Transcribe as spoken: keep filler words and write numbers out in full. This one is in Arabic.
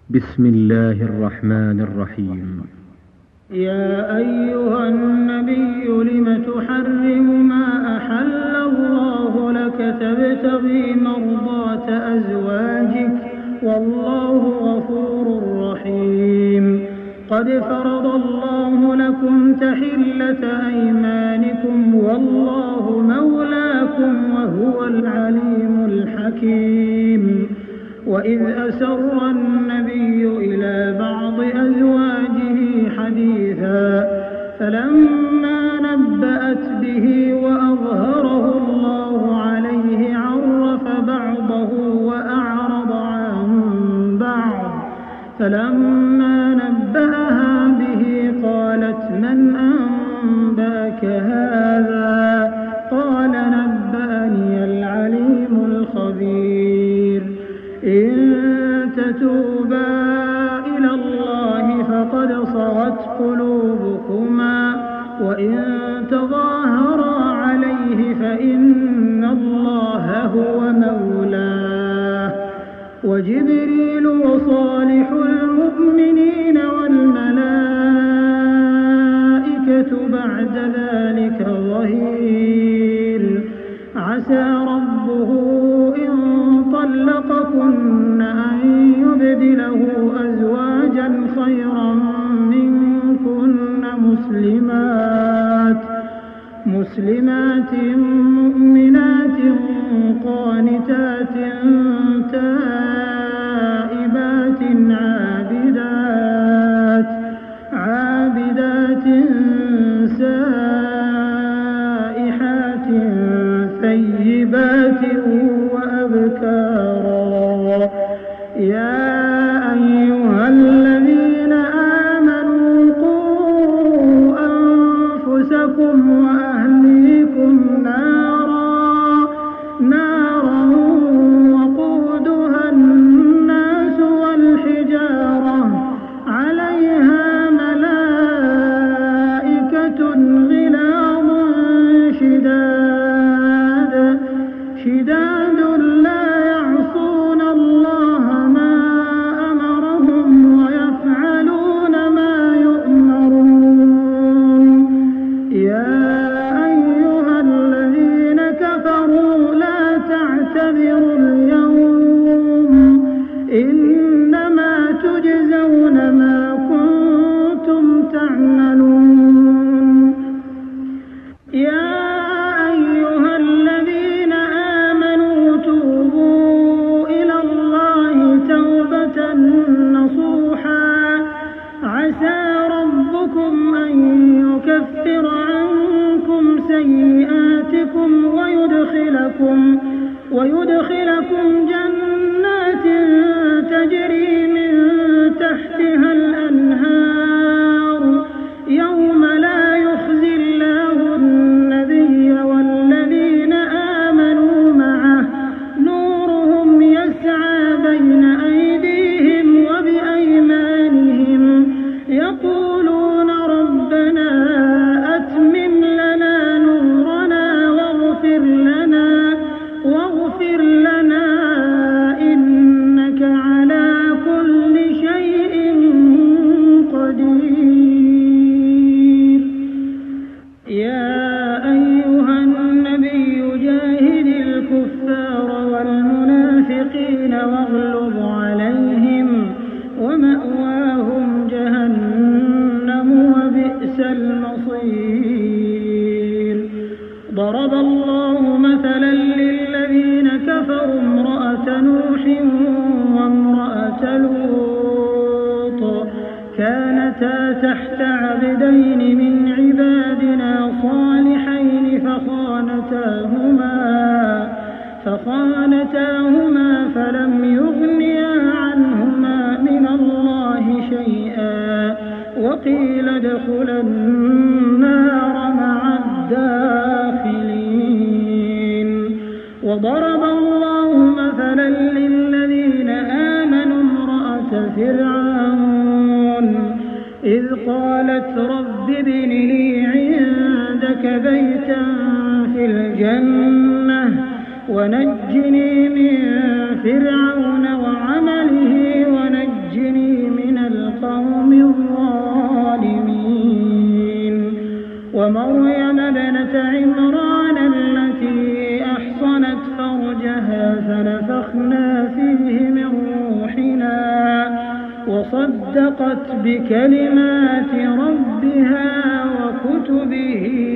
بسم الله الرحمن الرحيم. يا أيها النبي لم تحرم ما أحل الله لك تبتغي مرضات أزواجك والله غفور رحيم. قد فرض الله لكم تحلة أيمانكم والله مولاكم وهو العليم الحكيم. وإذ أسر النبي إلى بعض أزواجه حديثا فلما نبأت به وأظهره الله عليه عرف بعضه وأعرض عن بعض فلما نبأها به قالت من أنبأك هذا؟ قال نبأني العليم الخبير. إن تتوبا إلى الله فقد صغت قلوبكما وإن تظاهرا عليه فإن الله هو مولاه وجبريل وصالح المؤمنين والملائكة بعد ذلك ظهير. عسى ربه إن طلقكن أن يبدله أزواجا خيرا منكن مسلمات مسلمات مؤمنات قانتات تائبات عابدات عابدات سائحات ثيبات وأبكارا. يا أيها الذين آمنوا قوا أنفسكم وأهليكم نارا نارا وقودها الناس والحجارة عليها ملائكة غلاظ شداد شداد لا يعصون الله ما أمرهم ويفعلون ما يؤمرون. يا أيها الذين كفروا لا تعتذروا اليوم إنما تجزون ما كنتم تعملون. يا أيها الذين آمنوا توبوا إلى الله توبة نصوحا عسى ربكم أن يكفر عنكم سيئاتكم ويدخلكم ويدخلكم جنات تجري من تحتها الأنهار يوم لا يخزي الله النبي والذين آمنوا معه نورهم يسعى بين أيديهم وبأيمانهم يقولون ربنا أتمم لنا نورنا واغفر لنا واغفر لنا إنك على كل شيء قدير. يا أيها النبي جاهد الكفار والمنافقين واغلظ عليهم ومأواهم جهنم وبئس المصير. ضرب الله مثلا للذين كفروا امرأة نوح وامرأة لوط كانتا تحت عبدين من عبادنا صالحين فخانتاهما فخانتاهما فلم يغنيا عنهما من الله شيئا وقيل ادخلا النار مع الداخلين. وضرب الله مثلا للذين آمنوا امرأة فرعون إذ قالت رب ابن لي عندك بيتا في الجنة ونجني من فرعون وعمله ونجني ومريم ابنة عمران التي أحصنت فرجها فنفخنا فيه من روحنا وصدقت بكلمات ربها وكتبه